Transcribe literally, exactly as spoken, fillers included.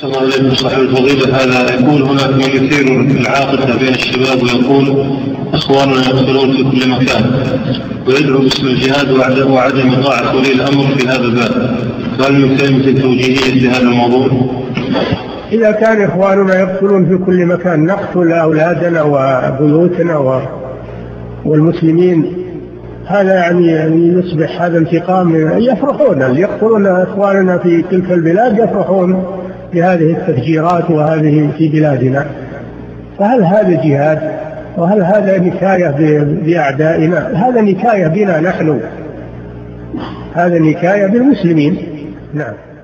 أحسن الله إليكم صاحب الفضيلة. هذا يقول هناك من يثير العاطفة بين الشباب ويقول أخواننا يدخلون في كل مكان ويدعو باسم الجهاد وعدم طاعة ولي الأمر في هذا الباب، فهل من كلمة توجيهية لهذا الموضوع؟ إذا كان إخواننا يقتلون في كل مكان نقتل أولادنا وبيوتنا والمسلمين، هذا يعني يصبح هذا انتقام. يفرحون اللي يقتلون إخواننا في تلك البلاد، يفرحون بهذه التفجيرات وهذه في بلادنا، فهل هذا جهاد؟ وهل هذا نكاية بأعدائنا؟ هذا نكاية بنا نحن، هذا نكاية بالمسلمين. نعم.